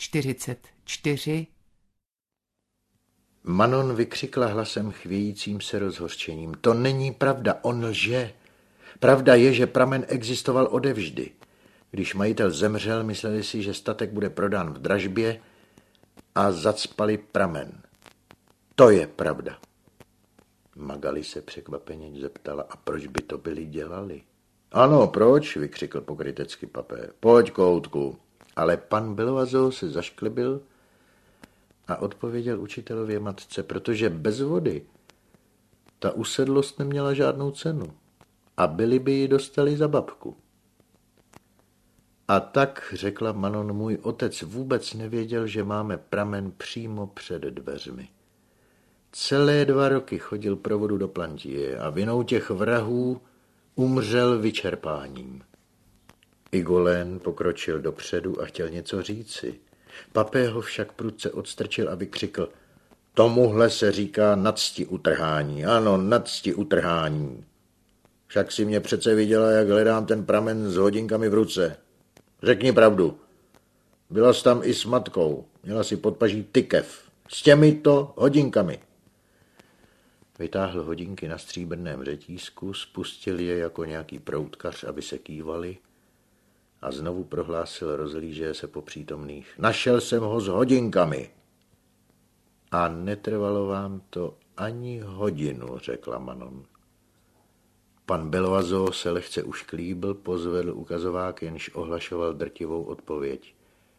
44. Manon vykřikla hlasem chvějícím se rozhořčením. To není pravda, on lže. Pravda je, že pramen existoval odevždy. Když majitel zemřel, mysleli si, že statek bude prodán v dražbě a zacpali pramen. To je pravda. Magali se překvapeně zeptala, a proč by to byli dělali? Ano, proč? Vykřikl pokrytecky Papé. Pojď, koutku. Ale pan Beloazzo se zašklebil a odpověděl učitelově matce, protože bez vody ta usedlost neměla žádnou cenu a byli by ji dostali za babku. A tak, řekla Manon, můj otec vůbec nevěděl, že máme pramen přímo před dveřmi. Celé 2 roky chodil pro vodu do Plantie a vinou těch vrahů umřel vyčerpáním. Igolén pokročil dopředu a chtěl něco říci. Papé ho však prudce odstrčil a vykřikl: Tomuhle se říká nadsti utrhání. Ano, nadsti utrhání. Však si mě přece viděla, jak hledám ten pramen s hodinkami v ruce. Řekni pravdu. Byla jsi tam i s matkou. Měla si pod paží tykev. S těmito hodinkami. Vytáhl hodinky na stříbrném řetízku, spustil je jako nějaký proutkař, aby se kývali, a znovu prohlásil, rozhlížeje se po přítomných: Našel jsem ho s hodinkami. A netrvalo vám to ani hodinu, řekla Manon. Pan Beloazzo se lehce ušklíbil, pozvedl ukazovák, jenž ohlašoval drtivou odpověď.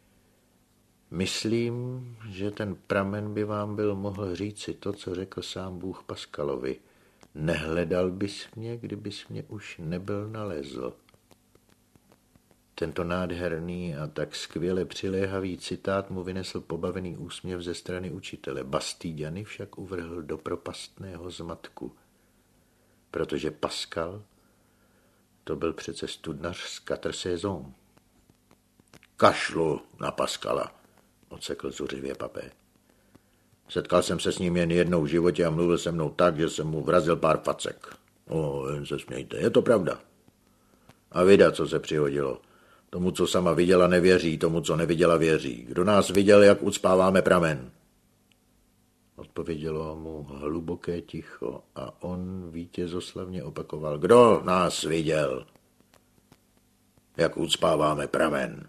Myslím, že ten pramen by vám byl mohl říci to, co řekl sám Bůh Paskalovi. Nehledal bys mě, kdybys mě už nebyl nalezl. Tento nádherný a tak skvěle přiléhavý citát mu vynesl pobavený úsměv ze strany učitele. Bastýďany však uvrhl do propastného zmatku, protože Pascal to byl přece studnař z Quatre Saisons. Kašlu na Pascala, odsekl zuřivě Papé. Setkal jsem se s ním jen jednou v životě a mluvil se mnou tak, že jsem mu vrazil pár facek. Jen se smějte, je to pravda. A vida, co se přihodilo. Tomu, co sama viděla, nevěří, tomu, co neviděla, věří. Kdo nás viděl, jak ucpáváme pramen? Odpovědělo mu hluboké ticho a on vítězoslavně opakoval: Kdo nás viděl, jak ucpáváme pramen?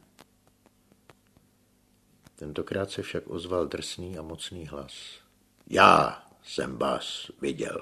Tentokrát se však ozval drsný a mocný hlas. Já jsem vás viděl.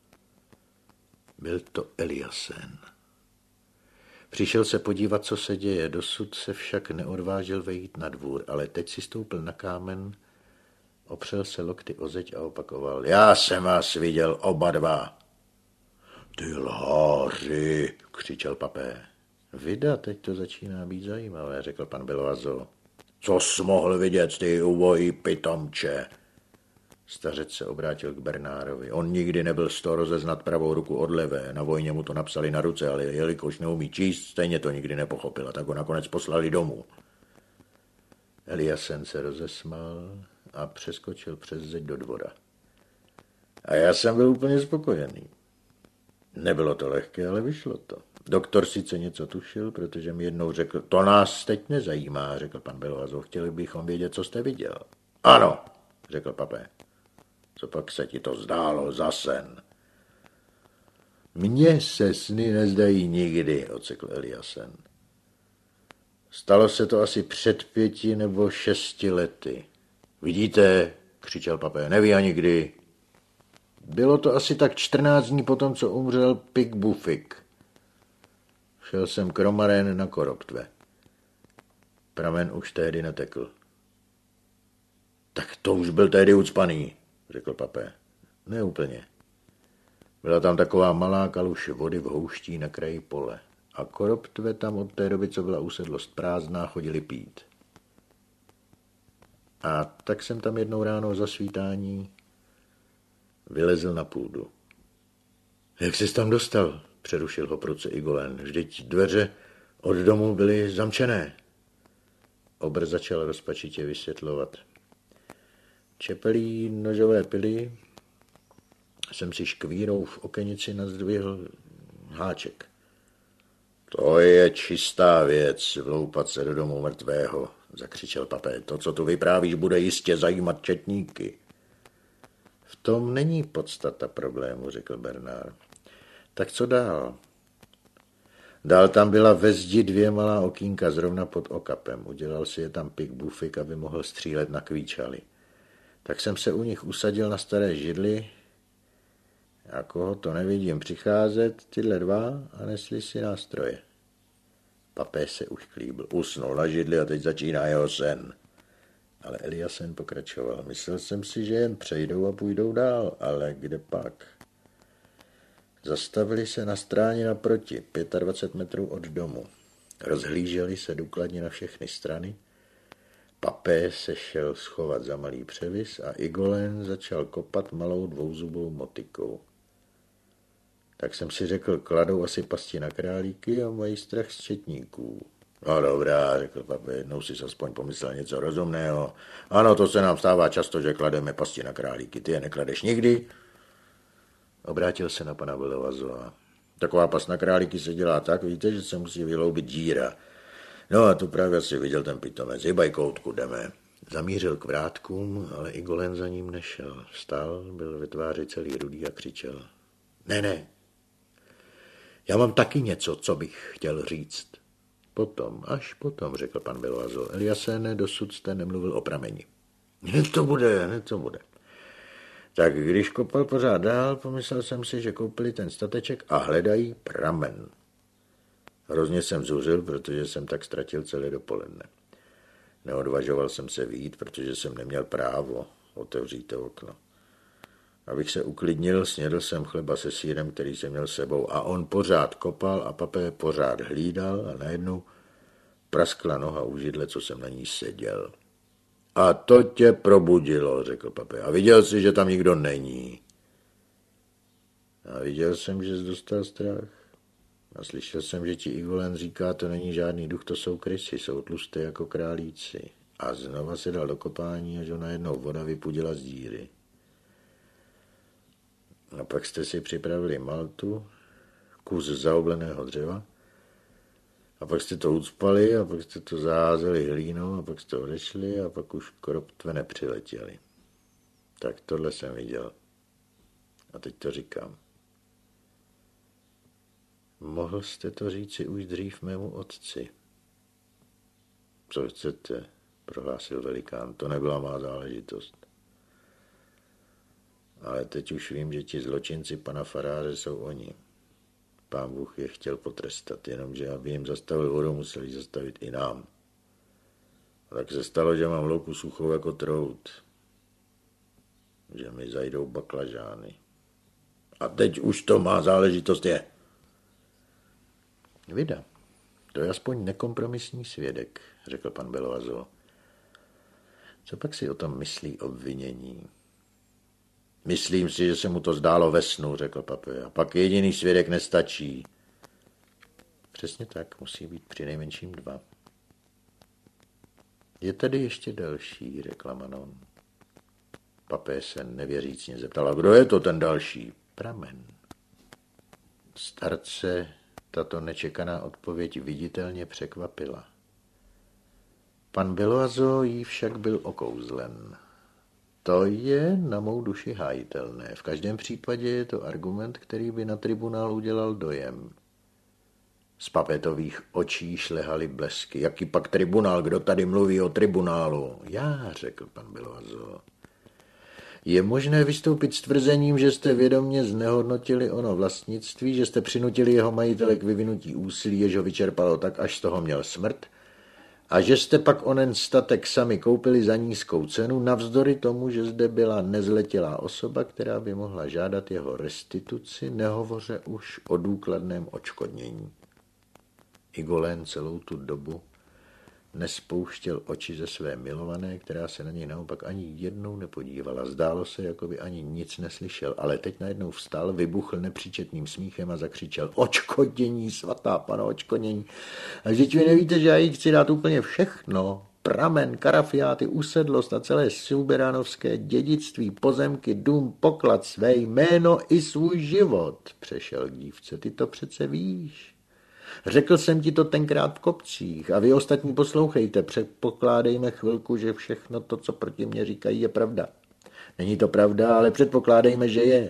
Byl to Eliasen. Přišel se podívat, co se děje, dosud se však neodvážil vejít na dvůr, ale teď si stoupil na kámen, opřel se lokty o zeď a opakoval: Já jsem vás viděl oba dva. Ty lháři, křičel Papé. Vida, teď to začíná být zajímavé, řekl pan Beloazzo. Co jsi mohl vidět, ty ubojí pitomče? Stařec se obrátil k Bernárovi. On nikdy nebyl z toho rozeznat pravou ruku od levé. Na vojně mu to napsali na ruce, ale jelikož neumí číst, stejně to nikdy nepochopil, a tak ho nakonec poslali domů. Eliasen se rozesmál a přeskočil přes zeď do dvora. A já jsem byl úplně spokojený. Nebylo to lehké, ale vyšlo to. Doktor sice něco tušil, protože mi jednou řekl: To nás teď nezajímá, řekl pan Beloazzo, chtěli bychom vědět, co jste viděl. Ano, řekl Papé. Co pak se ti to zdálo za sen? Mně se sny nezdají nikdy, odsekl Eliasen. Stalo se to asi před 5 nebo 6 lety. Vidíte, křičel Papé, neví ani kdy. Bylo to asi tak 14 dní potom, co umřel Pik Bufik. Šel jsem k Romaren na Koroptve. Pramen už tehdy netekl. Tak to už byl tehdy ucpaný, řekl Papé. Ne úplně. Byla tam taková malá kaluž vody v houští na kraji pole. A Koroptve tam od té doby, co byla usedlost prázdná, chodili pít. A tak jsem tam jednou ráno za svítání vylezl na půdu. Jak jsi tam dostal? Přerušil ho prudce Igolén. Vždyť dveře od domu byly zamčené. Obr začal rozpačitě vysvětlovat. Čepelí nožové pily jsem si škvírou v okenici nazdvihl háček. To je čistá věc, vloupat se do domu mrtvého. zakřičel Papé. To, co tu vyprávíš, bude jistě zajímat četníky. V tom není podstata problému, řekl Bernard. Tak co dál? Dál tam byla ve zdi 2 malá okýnka zrovna pod okapem. Udělal si je tam Pik Bufik, aby mohl střílet na kvíčaly. Tak jsem se u nich usadil na staré židli. Jako to nevidím přicházet, tyhle 2 a nesli si nástroje. Papé se už klíbil. Usnul na židli a teď začíná jeho sen. Ale Eliasen pokračoval. Myslel jsem si, že jen přejdou a půjdou dál, ale kde pak? Zastavili se na stráně naproti, 25 metrů od domu. Rozhlíželi se důkladně na všechny strany. Papé se šel schovat za malý převis a Igolen začal kopat malou dvouzubou motikou. Tak jsem si řekl, kladou asi pasti na králíky a mají strach z četníků. No dobrá, řekl Papé, jednou si aspoň pomyslel něco rozumného. Ano, to se nám stává často, že klademe pasti na králíky. Ty je nekladeš nikdy? Obrátil se na pana Bellovazoa. Taková past na králíky se dělá tak, víte, že se musí vyloubit díra. No a tu právě asi viděl ten pitomec. Hybaj koutku, jdeme. Zamířil k vrátkům, ale Igolen za ním nešel. Vstal, byl ve tváři celý rudý a křičel. Ne. Já mám taky něco, co bych chtěl říct. Potom, až potom, řekl pan Bellovazo. Eliasene, dosud jste nemluvil o prameni. Hned to bude. Tak když kopal pořád dál, pomyslel jsem si, že koupili ten stateček a hledají pramen. Hrozně jsem zuřil, protože jsem tak ztratil celé dopoledne. Neodvažoval jsem se vyjít, protože jsem neměl právo otevřít to okno. Abych se uklidnil, snědl jsem chleba se sýrem, který jsem měl sebou a on pořád kopal a Papé pořád hlídal a najednou praskla noha u židle, co jsem na ní seděl. A to tě probudilo, řekl Papé. A viděl jsi, že tam nikdo není. A viděl jsem, že jsi dostal strach. A slyšel jsem, že ti Igolen říká, to není žádný duch, to jsou krysy, jsou tlusté jako králíci. A znova se dal do kopání, až ho najednou voda vypudila z díry. A pak jste si připravili maltu, kus zaobleného dřeva, a pak jste to ucpali, a pak jste to zaházeli hlínou, a pak jste odešli, a pak už koroptve nepřiletěli. Tak tohle jsem viděl. A teď to říkám. Mohl jste to říci už dřív mému otci. Co chcete, prohlásil velikán, to nebyla má záležitost. Ale teď už vím, že ti zločinci pana faráře jsou oni. Pán Bůh je chtěl potrestat, jenomže aby jim zastavil vodu, museli zastavit i nám. A tak se stalo, že mám louku suchou jako trout. Že mi zajdou baklažány. A teď už to má záležitost je. Vida, to je aspoň nekompromisní svědek, řekl pan Bellovazo. Co pak si o tom myslí obvinění? Myslím si, že se mu to zdálo ve snu, řekl Papé. A pak jediný svědek nestačí. Přesně tak, musí být přinejmenším 2. Je tady ještě další, řekla Manon. Papé se nevěřícně zeptal, a kdo je to ten další? Pramen. Starce tato nečekaná odpověď viditelně překvapila. Pan Bellovazo jí však byl okouzlen. To je na mou duši hájitelné. V každém případě je to argument, který by na tribunál udělal dojem. Z Papétových očí šlehaly blesky. Jaký pak tribunál? Kdo tady mluví o tribunálu? Já, řekl pan Bellovazo. Je možné vystoupit s tvrzením, že jste vědomě znehodnotili ono vlastnictví, že jste přinutili jeho majitele k vyvinutí úsilí, jež ho vyčerpalo tak, až z toho měl smrt, a že jste pak onen statek sami koupili za nízkou cenu, navzdory tomu, že zde byla nezletilá osoba, která by mohla žádat jeho restituci, nehovoře už o důkladném odškodnění. Igolen celou tu dobu nespouštěl oči ze své milované, která se na něj naopak ani jednou nepodívala. Zdálo se, jako by ani nic neslyšel, ale teď najednou vstal, vybuchl nepříčetným smíchem a zakřičel: Odškodnění, svatá Panno, odškodnění. A vždyť vy nevíte, že já jí chci dát úplně všechno. Pramen, karafiáty, usedlost a celé suberánovské dědictví, pozemky, dům, poklad, své jméno i svůj život. Přešel k dívce, ty to přece víš. Řekl jsem ti to tenkrát v Kopcích a vy ostatní poslouchejte, předpokládejme chvilku, že všechno to, co proti mně říkají, je pravda. Není to pravda, ale předpokládejme, že je.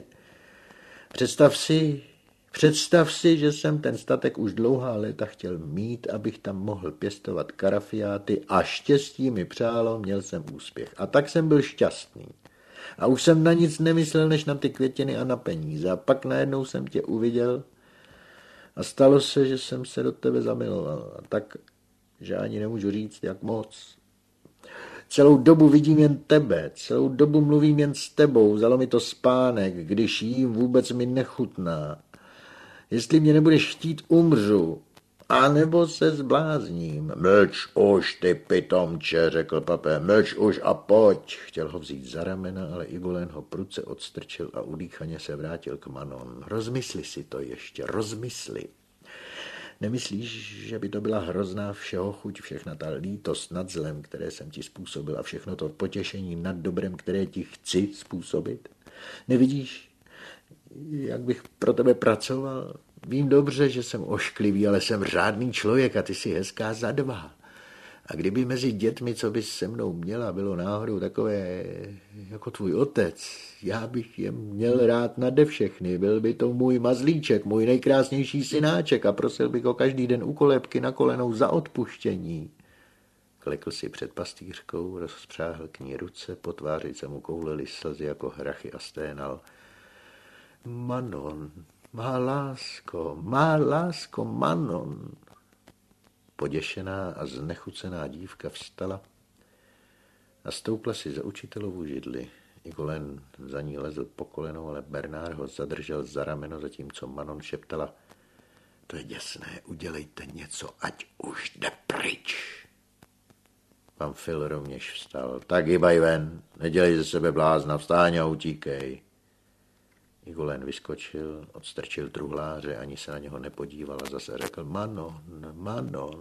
Představ si, že jsem ten statek už dlouhá léta chtěl mít, abych tam mohl pěstovat karafiáty a štěstí mi přálo, měl jsem úspěch. A tak jsem byl šťastný. A už jsem na nic nemyslel, než na ty květiny a na peníze. A pak najednou jsem tě uviděl a stalo se, že jsem se do tebe zamiloval. A tak, že ani nemůžu říct, jak moc. Celou dobu vidím jen tebe, celou dobu mluvím jen s tebou, vzalo mi to spánek, když jím, vůbec mi nechutná. Jestli mě nebudeš chtít, umřu, anebo se zblázním. Mlč už, ty pitomče, řekl Papé, mlč už a pojď. Chtěl ho vzít za ramena, ale Igolen ho prudce odstrčil a udýchaně se vrátil k Manon. Rozmysli si to ještě, rozmysli. Nemyslíš, že by to byla hrozná všeho chuť, všechna ta lítost nad zlem, které jsem ti způsobil a všechno to potěšení nad dobrem, které ti chci způsobit? Nevidíš, jak bych pro tebe pracoval? Vím dobře, že jsem ošklivý, ale jsem řádný člověk a ty jsi hezká za dva. A kdyby mezi dětmi, co bys se mnou měla, bylo náhodou takové jako tvůj otec, já bych je měl rád nade všechny. Byl by to můj mazlíček, můj nejkrásnější synáček a prosil bych ho každý den u kolébky na kolenou za odpuštění. Klekl si před pastýřkou, rozpřáhl k ní ruce, po tváři se mu koulely slzy jako hrachy a sténal. Manon, má lásko, Manon. Poděšená a znechucená dívka vstala a stoupla si za učitelovu židli. Igolen za ní lezl po kolenou, ale Bernard ho zadržel za rameno, zatímco Manon šeptala. To je děsné, udělejte něco, ať už jde pryč. Pan Phil rovněž vstal. Tak hýbaj ven, nedělej ze sebe blázna, vstáň a utíkej. Igolen vyskočil, odstrčil truhláře, ani se na něho nepodíval a zase řekl, Manon,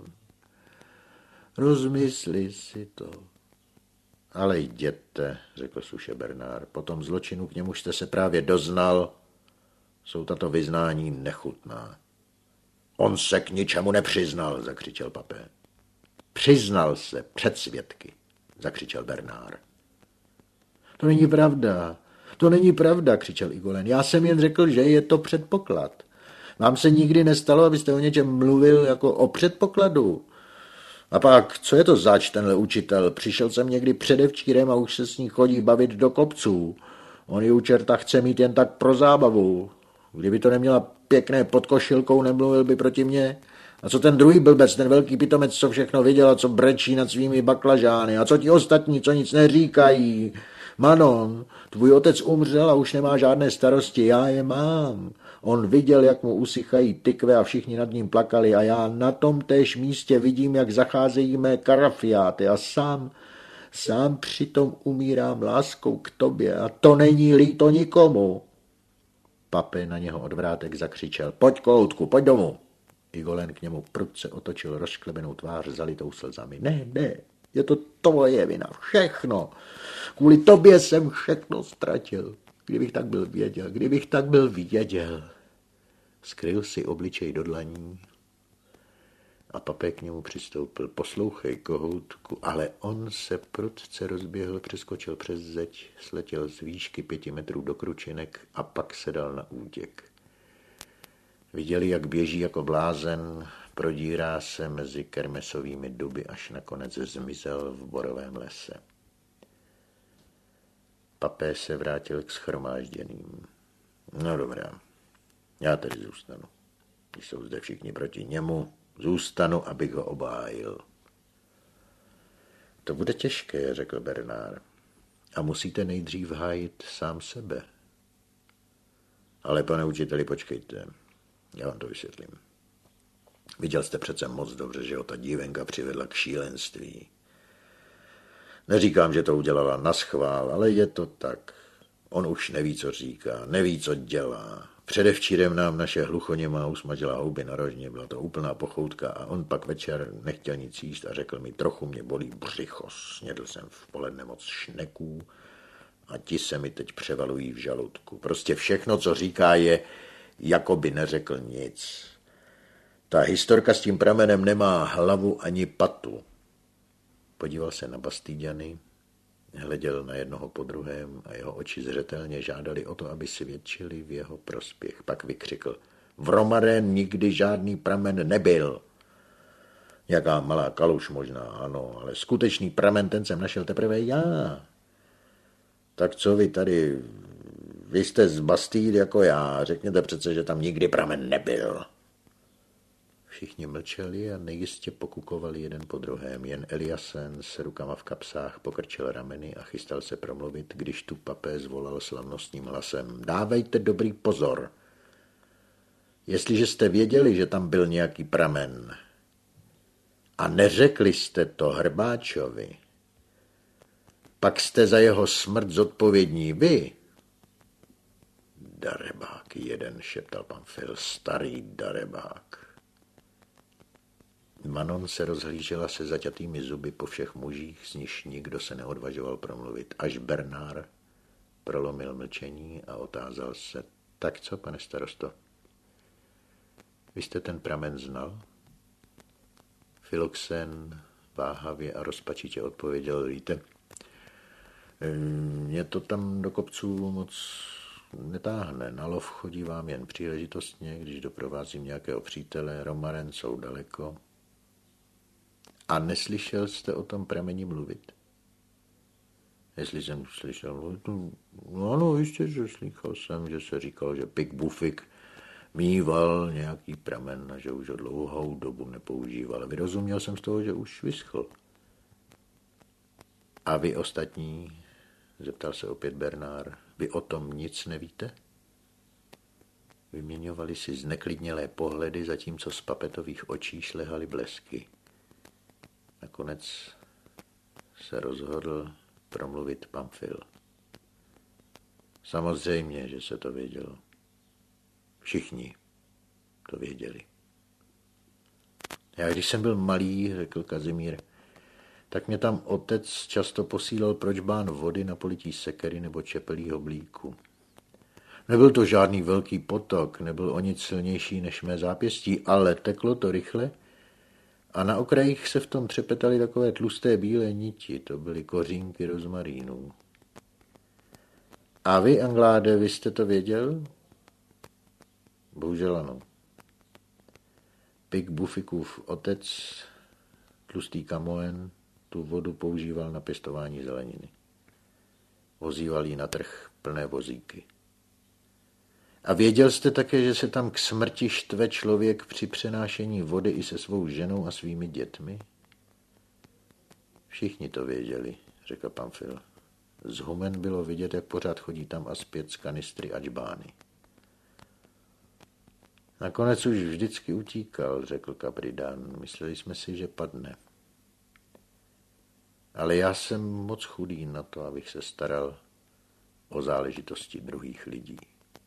rozmysli si to. Ale jděte, řekl suše Bernard, po tom zločinu, k němuž jste se právě doznal, jsou tato vyznání nechutná. On se k ničemu nepřiznal, zakřičel Papé. Přiznal se před svědky, zakřičel Bernard. To není pravda, křičel Igolen. Já jsem jen řekl, že je to předpoklad. Vám se nikdy nestalo, abyste o něčem mluvil jako o předpokladu. A pak, co je to zač, tenhle učitel? Přišel jsem někdy předevčírem a už se s ní chodí bavit do kopců. On ji u čerta chce mít jen tak pro zábavu. Kdyby to neměla pěkné pod košilkou, nemluvil by proti mně. A co ten druhý blbec, ten velký pitomec, co všechno viděl a co brečí nad svými baklažány? A co ti ostatní, co nic neříkají? Manon, tvůj otec umřel a už nemá žádné starosti, já je mám. On viděl, jak mu usychají tykve a všichni nad ním plakali a já na tom též místě vidím, jak zacházejí mé karafiáty a sám přitom umírám láskou k tobě a to není líto nikomu. Papé na něho odvrátek zakřičel, pojď koutku, pojď domů. Igolen k němu prudce otočil rozšklebenou tvář zalitou slzami. Ne, je to tvoje vina, všechno. Kvůli tobě jsem všechno ztratil. Kdybych tak byl věděl. Skryl si obličej do dlaní a Papé k němu přistoupil. Poslouchej, kohoutku, ale on se prudce rozběhl, přeskočil přes zeď, sletěl z výšky 5 metrů do kručinek a pak se dal na útěk. Viděli, jak běží jako blázen, prodírá se mezi kermesovými duby, až nakonec zmizel v borovém lese. Papé se vrátil k shromážděným. No dobrá, já tedy zůstanu. Když jsou zde všichni proti němu, zůstanu, abych ho obhájil. To bude těžké, řekl Bernard. A musíte nejdřív hájit sám sebe. Ale pane učiteli, počkejte. Já vám to vysvětlím. Viděl jste přece moc dobře, že ho ta dívenka přivedla k šílenství. Neříkám, že to udělala naschvál, ale je to tak. On už neví, co říká, neví, co dělá. Předevčírem nám naše hluchoněmá usmažila houby na rožně, byla to úplná pochoutka a on pak večer nechtěl nic jíst a řekl mi, trochu mě bolí břicho, snědl jsem v poledne moc šneků a ti se mi teď převalují v žaludku. Prostě všechno, co říká, je, jako by neřekl nic. Ta historka s tím pramenem nemá hlavu ani patu. Podíval se na Bastýďany, hleděl na jednoho po druhém a jeho oči zřetelně žádali o to, aby svědčili v jeho prospěch. Pak vykřikl: v Romarén nikdy žádný pramen nebyl. Nějaká malá kaluž možná, ano, ale skutečný pramen ten jsem našel teprve já. Tak co vy tady, vy jste z Bastýd jako já, řekněte přece, že tam nikdy pramen nebyl. Všichni mlčeli a nejistě pokukovali jeden po druhém. Jen Eliasen s rukama v kapsách pokrčil rameny a chystal se promluvit, když tu Papé zvolal slavnostním hlasem: dávejte dobrý pozor. Jestliže jste věděli, že tam byl nějaký pramen a neřekli jste to Hrbáčovi, pak jste za jeho smrt zodpovědní vy. Darebák jeden, šeptal Pamfil, starý darebák. Manon se rozhlížela se zaťatými zuby po všech mužích, z nichž nikdo se neodvažoval promluvit, až Bernard prolomil mlčení a otázal se: tak co, pane starosto? Vy jste ten pramen znal? Filoxen váhavě a rozpačitě odpověděl: víte, mě to tam do kopců moc netáhne. Na lov chodívám jen příležitostně, když doprovázím nějakého přítele, Romaren jsou daleko. A neslyšel jste o tom prameni mluvit? Jestli jsem slyšel mluvit, no ano, jistě, že slychal jsem, že se říkal, že Pik Bufik mýval nějaký pramen a že už ho dlouhou dobu nepoužíval. Vyrozuměl jsem z toho, že už vyschl. A vy ostatní, zeptal se opět Bernard, vy o tom nic nevíte? Vyměňovali si zneklidnělé pohledy, zatímco z papetových očí šlehaly blesky. Nakonec se rozhodl promluvit Pamfil. Samozřejmě, že se to vědělo. Všichni to věděli. Já když jsem byl malý, řekl Kazimír, tak mě tam otec často posílal pro džbán vody na polití sekery nebo čepelího blíku. Nebyl to žádný velký potok, nebyl o nic silnější než mé zápěstí, ale teklo to rychle a na okrajích se v tom třepetaly takové tlusté bílé niti, to byly kořínky rozmarínů. A vy, Angláde, vy jste to věděl? Bohužel ano. Pik Bufikův otec, tlustý Kamoen, tu vodu používal na pěstování zeleniny. Vozíval ji na trh plné vozíky. A věděl jste také, že se tam k smrti štve člověk při přenášení vody i se svou ženou a svými dětmi? Všichni to věděli, řekl Pamfil. Z Humen bylo vidět, jak pořád chodí tam a zpět z kanistry a džbány. Nakonec už vždycky utíkal, řekl Kapridán. Mysleli jsme si, že padne. Ale já jsem moc chudý na to, abych se staral o záležitosti druhých lidí.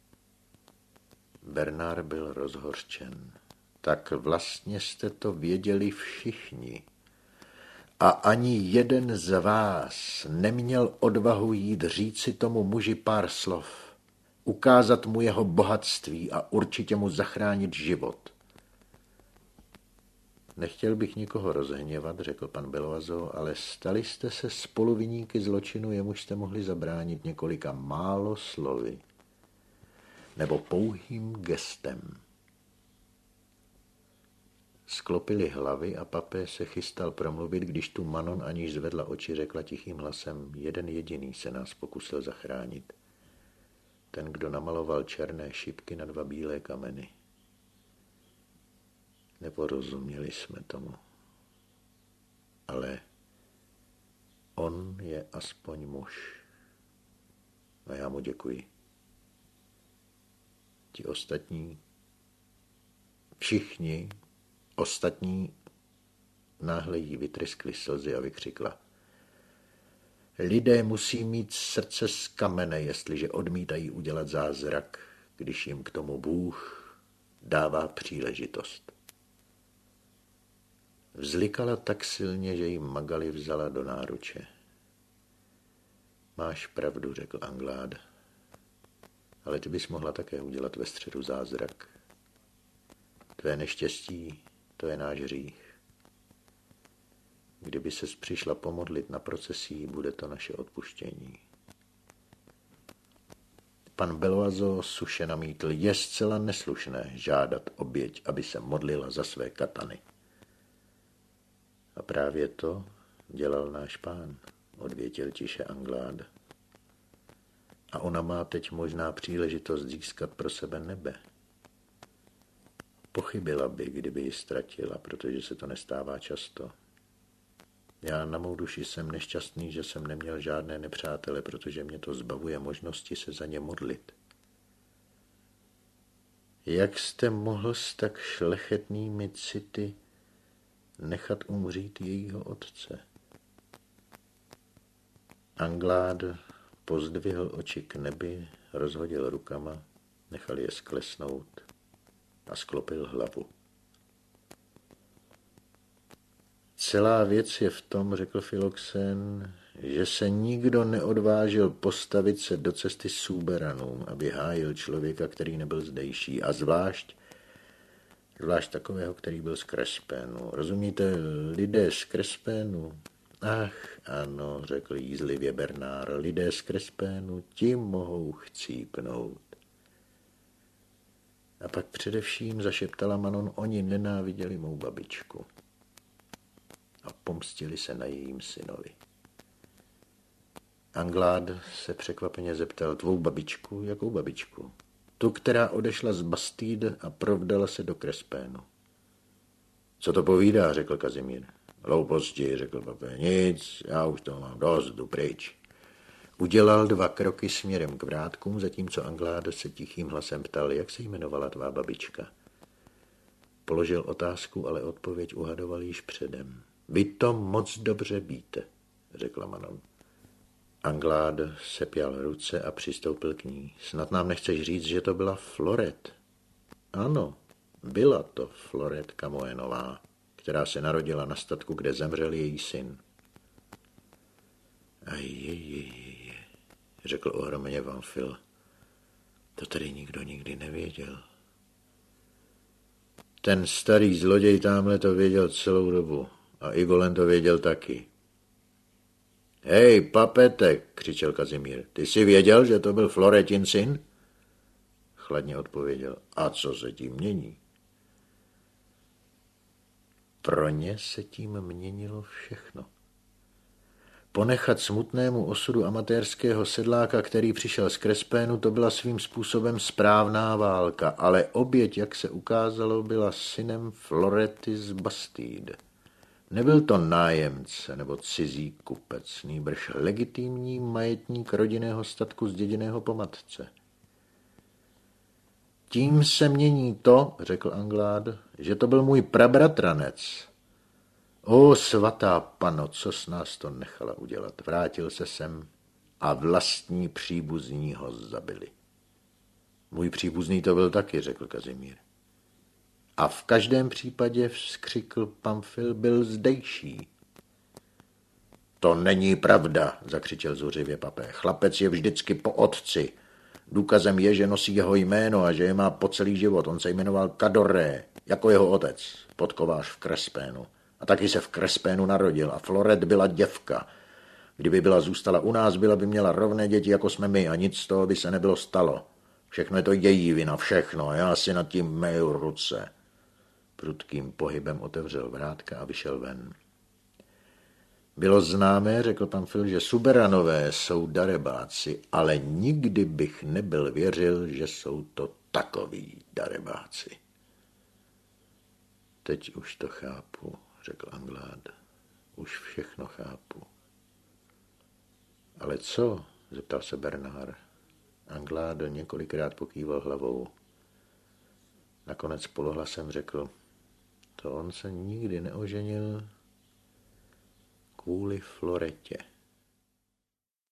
Bernard byl rozhořčen. Tak vlastně jste to věděli všichni. A ani jeden z vás neměl odvahu jít říci tomu muži pár slov, ukázat mu jeho bohatství a určitě mu zachránit život. Nechtěl bych nikoho rozhněvat, řekl pan Beloazo, ale stali jste se spoluviníky zločinu, jemuž jste mohli zabránit několika málo slovy nebo pouhým gestem. Sklopili hlavy a Papé se chystal promluvit, když tu Manon, aniž zvedla oči, řekla tichým hlasem: jeden jediný se nás pokusil zachránit. Ten, kdo namaloval černé šipky na dva bílé kameny. Neporozuměli jsme tomu. Ale on je aspoň muž. A já mu děkuji. Ti ostatní, všichni ostatní, náhle jí vytryskly slzy a vykřikla: lidé musí mít srdce z kamene, jestliže odmítají udělat zázrak, když jim k tomu Bůh dává příležitost. Vzlikala tak silně, že jí Magali vzala do náruče. Máš pravdu, řekl Anglád, ale ty bys mohla také udělat ve středu zázrak. Tvé neštěstí, to je náš hřích. Kdyby ses přišla pomodlit na procesí, bude to naše odpuštění. Pan Beloazo suše namítl, je zcela neslušné žádat oběť, aby se modlila za své katany. A právě to dělal náš pán, odvětil tiše Anglade. A ona má teď možná příležitost získat pro sebe nebe. Pochybila by, kdyby ji ztratila, protože se to nestává často. Já na mou duši jsem nešťastný, že jsem neměl žádné nepřátele, protože mě to zbavuje možnosti se za ně modlit. Jak jste mohl s tak šlechetnými city nechat umřít jejího otce? Anglade pozdvihl oči k nebi, rozhodil rukama, nechal je sklesnout a sklopil hlavu. Celá věc je v tom, řekl Filoxen, že se nikdo neodvážil postavit se do cesty Súberanům, aby hájil člověka, který nebyl zdejší, a zvlášť takového, který byl z Krespénu. Rozumíte, lidé z Krespénu? Ach, ano, řekl jízlivě Bernard, lidé z Krespénu, ti mohou chcípnout. A pak především, zašeptala Manon, oni nenáviděli mou babičku a pomstili se na jejím synovi. Anglade se překvapeně zeptal, tvou babičku? Jakou babičku? Tu, která odešla z Bastide a provdala se do Krespénu. Co to povídá, řekl Kazimír. Hlouposti, řekl papé, nic, já už to mám dost, jdu pryč. Udělal 2 kroky směrem k vrátkům, zatímco Anglade se tichým hlasem ptal, jak se jmenovala tvá babička. Položil otázku, ale odpověď uhadoval již předem. Vy to moc dobře víte, řekla Manon. Anglade sepěl ruce a přistoupil k ní. Snad nám nechceš říct, že to byla Floret? Ano, byla to Floret Camoénová, která se narodila na statku, kde zemřel její syn. Je, řekl ohromeně Pamphile. To tady nikdo nikdy nevěděl. Ten starý zloděj tamhle to věděl celou dobu a Igolen to věděl taky. Hej, papetek, křičel Kazimír, ty jsi věděl, že to byl Floretin syn? Chladně odpověděl, a co se tím mění? Pro ně se tím měnilo všechno. Ponechat smutnému osudu amatérského sedláka, který přišel z Krespénu, to byla svým způsobem správná válka, ale oběť, jak se ukázalo, byla synem Florety z Bastide. Nebyl to nájemce nebo cizí kupec, nýbrž legitimní majetník rodinného statku zděděného po matce. Tím se mění to, řekl Anglade, že to byl můj prabratranec. O, svatá pano, co s nás to nechala udělat. Vrátil se sem a vlastní příbuzní ho zabili. Můj příbuzný to byl taky, řekl Kazimír. A v každém případě, vzkřikl Pamphile, byl zdejší. To není pravda, zakřičel zuřivě papé. Chlapec je vždycky po otci. Důkazem je, že nosí jeho jméno a že je má po celý život. On se jmenoval Cadoré, jako jeho otec, podkovář v Krespénu. A taky se v Krespénu narodil a Floret byla děvka. Kdyby byla zůstala u nás, by měla rovné děti, jako jsme my, a nic z toho by se nebylo stalo. Všechno je to její vina, všechno, já si nad tím meju ruce. Prudkým pohybem otevřel vrátka a vyšel ven. Bylo známé, řekl Pamphile, že Suberanové jsou darebáci, ale nikdy bych nebyl věřil, že jsou to takoví darebáci. Teď už to chápu, řekl Anglade. Už všechno chápu. Ale co? Zeptal se Bernard. Anglade několikrát pokýval hlavou. Nakonec polohlasem řekl, to on se nikdy neoženil kvůli Floretě.